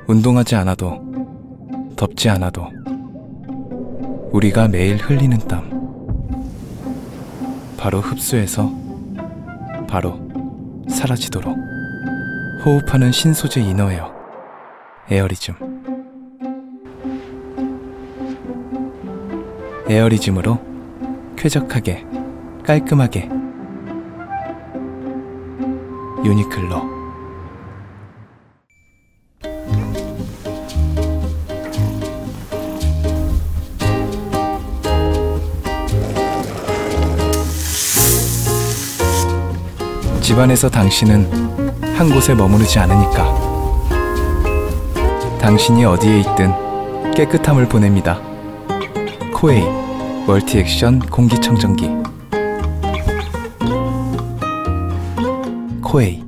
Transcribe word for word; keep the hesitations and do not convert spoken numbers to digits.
운동하지 않아도, 덥지 않아도 우리가 매일 흘리는 땀, 바로 흡수해서 바로 사라지도록 호흡하는 신소재 이너웨어 에어리즘. 에어리즘으로 쾌적하게 깔끔하게 유니클로. 집안에서 당신은 한 곳에 머무르지 않으니까 당신이 어디에 있든 깨끗함을 보냅니다. 코에이 멀티액션 공기청정기. 코에이.